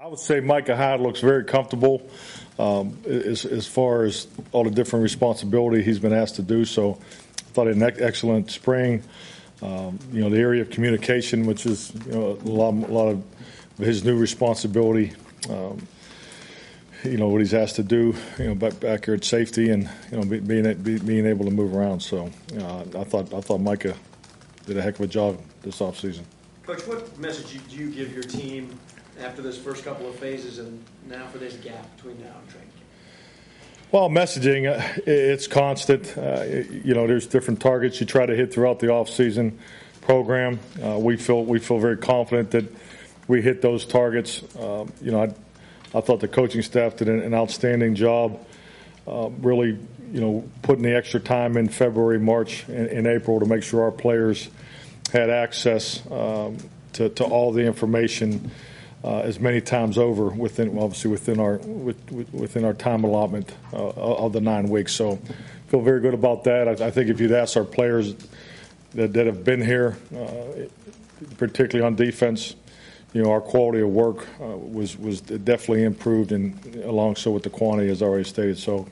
I would say Micah Hyde looks very comfortable as far as all the different responsibility he's been asked to do. So I thought an excellent spring. The area of communication, which is a lot of his new responsibility. What he's asked to do, back here at safety and being able to move around. So I thought Micah did a heck of a job this offseason. Coach, what message do you give your team after this first couple of phases and now for this gap between now and training camp? Well, messaging, it's constant. There's different targets you try to hit throughout the offseason program. We feel very confident that we hit those targets. I thought the coaching staff did an outstanding job, really, putting the extra time in February, March, and April to make sure our players had access to all the information as many times over within our time allotment of the 9 weeks. So feel very good about that. I think if you'd ask our players that have been here, particularly on defense, our quality of work was definitely improved, and alongside with the quantity, as already stated. So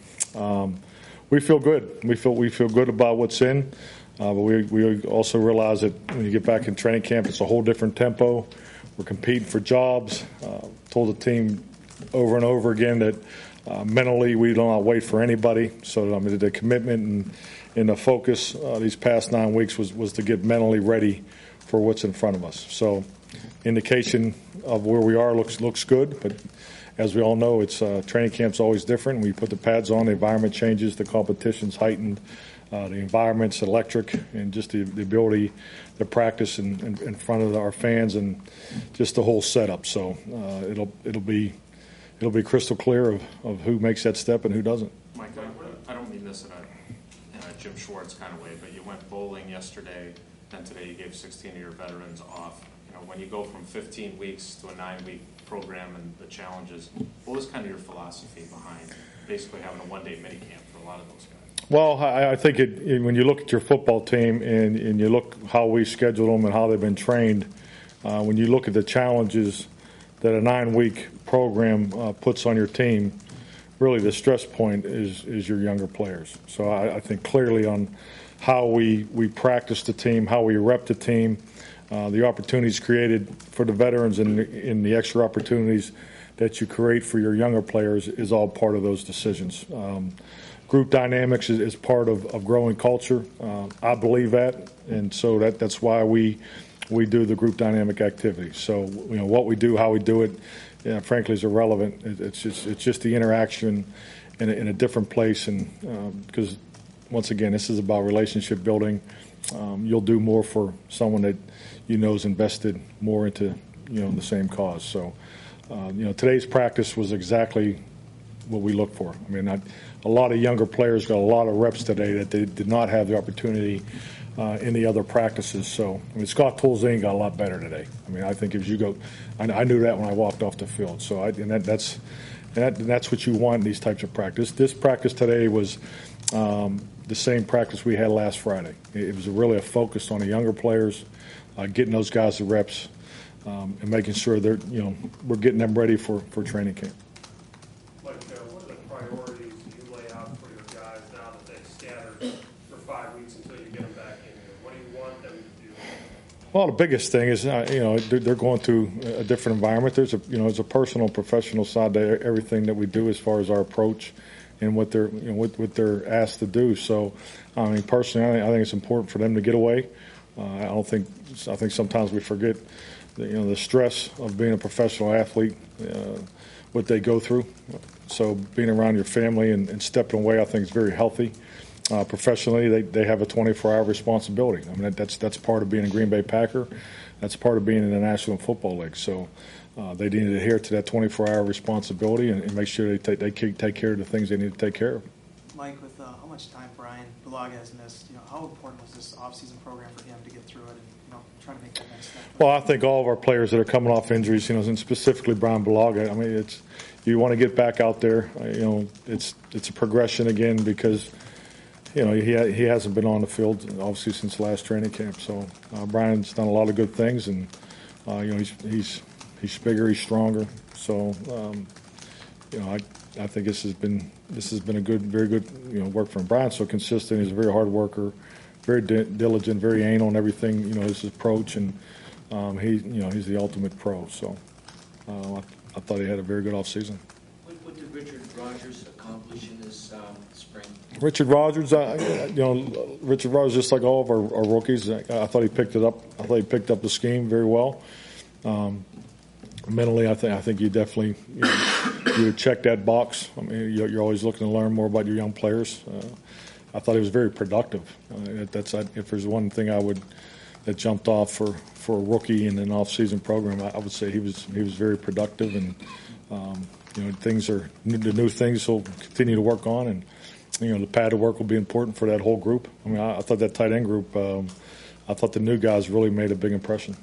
we feel good. We feel good about what's in, but we also realize that when you get back in training camp, it's a whole different tempo. We're competing for jobs. Told the team over and over again that mentally we do not wait for anybody. So the commitment and the focus these past 9 weeks was to get mentally ready for what's in front of us. So indication of where we are looks good, but as we all know, it's training camp's always different. When you put the pads on, the environment changes, the competition's heightened, the environment's electric, and just the ability to practice in front of our fans and just the whole setup. So it'll be crystal clear of who makes that step and who doesn't. Mike, I don't mean this in a Jim Schwartz kind of way, but you went bowling yesterday, then today you gave 16 of your veterans off. When you go from 15 weeks to a 9-week program and the challenges, what was kind of your philosophy behind basically having a one-day minicamp for a lot of those guys? Well, I think when you look at your football team and you look how we schedule them and how they've been trained, when you look at the challenges that a 9-week program puts on your team, really the stress point is your younger players. So I think clearly on how we practice the team, how we rep the team, the opportunities created for the veterans and the extra opportunities that you create for your younger players is all part of those decisions. Group dynamics is part of growing culture. I believe that, and so that's why we do the group dynamic activity. So what we do, how we do it, frankly, is irrelevant. It's just the interaction in a different place, and because once again, this is about relationship building. You'll do more for someone that is invested more into the same cause. So today's practice was exactly what we look for. I mean, a lot of younger players got a lot of reps today that they did not have the opportunity in the other practices. So Scott Tolzien got a lot better today. I mean, I think if you go, I knew that when I walked off the field. So that's what you want in these types of practice. This practice today was the same practice we had last Friday. It was really a focus on the younger players, getting those guys the reps, and making sure we're getting them ready for training camp. What are the priorities you lay out for your guys now that they've scattered for 5 weeks until you get them back in here? What do you want them to do? Well, the biggest thing is they're going through a different environment. There's a personal, professional side to everything that we do as far as our approach and what they're what they're asked to do. So, I mean, personally, I think it's important for them to get away. I think sometimes we forget the stress of being a professional athlete, what they go through. So being around your family and stepping away, I think is very healthy. Professionally, they have a 24-hour responsibility. I mean, that's part of being a Green Bay Packer. That's part of being in the National Football League. So they need to adhere to that 24-hour responsibility and make sure they take care of the things they need to take care of. Mike, with how much time Brian Bulaga has missed, how important was this offseason program for him to get through it and try to make that next step? Well, I think all of our players that are coming off injuries, and specifically Brian Bulaga, I mean, you want to get back out there. It's a progression again because he hasn't been on the field obviously since last training camp. So Brian's done a lot of good things, and he's He's bigger. He's stronger. So, I think this has been a very good work for him. Brian's so consistent. He's a very hard worker, very diligent, very anal in everything. His approach, and he's the ultimate pro. So, I thought he had a very good offseason. What did Richard Rogers accomplish in this spring? Richard Rogers, Richard Rogers, just like all of our rookies, I thought he picked it up. I thought he picked up the scheme very well. Mentally, I think you definitely you would check that box. I mean, you're always looking to learn more about your young players. I thought he was very productive. If there's one thing that jumped off for a rookie in an off-season program, I would say he was very productive, and the new things he'll continue to work on, and the pad of work will be important for that whole group. I mean, I thought that tight end group, I thought the new guys really made a big impression.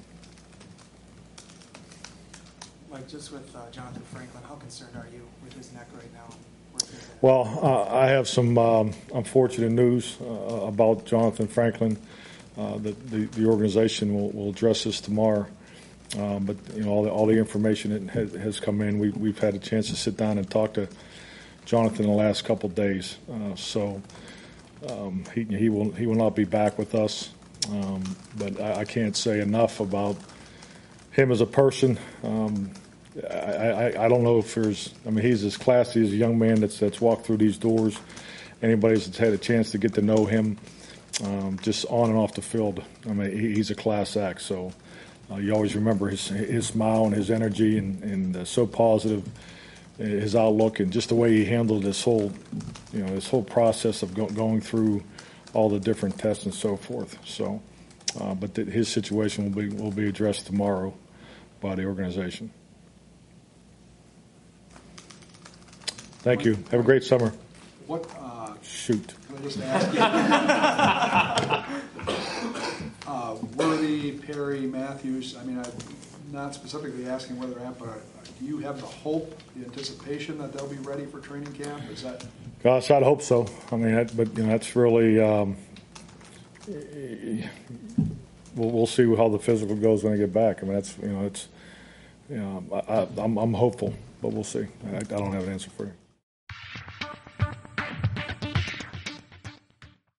Like, just with Jonathan Franklin, how concerned are you with his neck right now? Well, I have some unfortunate news about Jonathan Franklin. The organization will address this tomorrow. But all the information that has come in, we've had a chance to sit down and talk to Jonathan in the last couple of days. So he will not be back with us. But I can't say enough about him as a person. I don't know if there's. I mean, he's as classy as a young man that's walked through these doors. Anybody that's had a chance to get to know him, just on and off the field. I mean, he's a class act. So. You always remember his smile and his energy, and so positive, his outlook, and just the way he handled this whole process of going through all the different tests and so forth. So, but his situation will be addressed tomorrow by the organization. Thank you. Have a great summer. What? Shoot. Can I just ask you? Worthy, Perry, Matthews. I mean, I'm not specifically asking whether they're at, but do you have the hope, the anticipation that they'll be ready for training camp? Is that? Gosh, I'd hope so. I mean, that's really. We'll see how the physical goes when they get back. I mean, I'm hopeful, but we'll see. I don't have an answer for you.